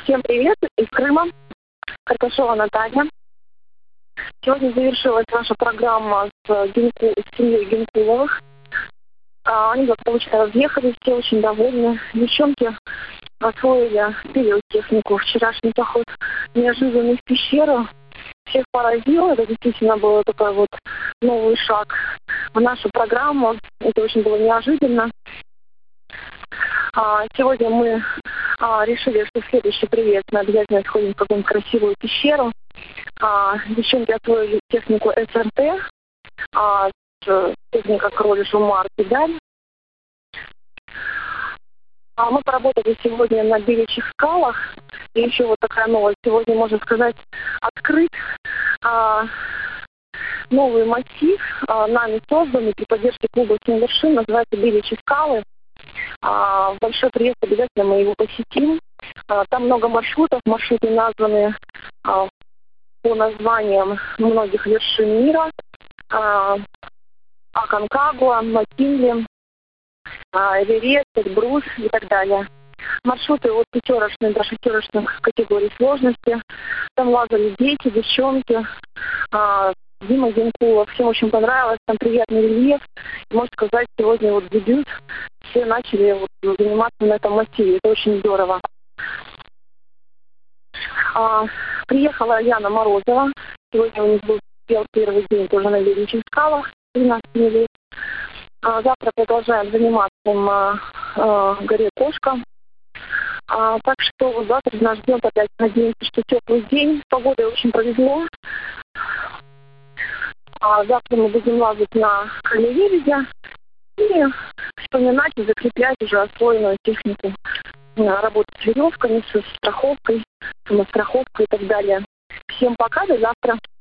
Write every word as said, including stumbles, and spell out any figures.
Всем привет из Крыма. Карташова Наталья. Сегодня завершилась наша программа с, Генку, с семьей Генкуловых. А, они благополучно разъехались, все очень довольны. Девчонки освоили пилеотехнику. Вчерашний поход неожиданный в пещеру всех поразил. Это действительно был такой вот новый шаг в нашу программу. Это очень было неожиданно. А, сегодня мы а, решили, что в следующий привет мы обязательно сходим в какую-нибудь красивую пещеру. А, девчонки освоили технику эс эр тэ, а, техника кроль, жумар, педаль. А мы поработали сегодня на беличьих скалах. И еще вот такая новость. Сегодня, можно сказать, открыт а, новый массив, а, нами созданный при поддержке клуба «Семь вершин», называется «Беличьи скалы». А, большой приезд, обязательно мы его посетим. А, там много маршрутов. Маршруты названы а, по названиям многих вершин мира. А, Аконкагуа, Макинли, а, Эверест, Эльбрус и так далее. Маршруты от пятерочных до шестерочных категорий сложности. Там лазали дети, девчонки. А, Дима Генкулов. Всем очень понравилось. Там приятный рельеф. Можно сказать, сегодня вот дебют. Все начали вот заниматься на этом массиве. Это очень здорово. А, приехала Яна Морозова. Сегодня у них был первый день тоже на Беличьих скалах. тринадцать дней. А, завтра продолжаем заниматься на а, горе Кошка. А, так что вот завтра нас ждет опять, надеемся, что теплый день. Погодой очень повезло. А, завтра мы будем лазать на крыле Лебедя и вспоминать и закреплять уже освоенную технику. Работать с веревками, со страховкой, самостраховкой и так далее. Всем пока, до завтра.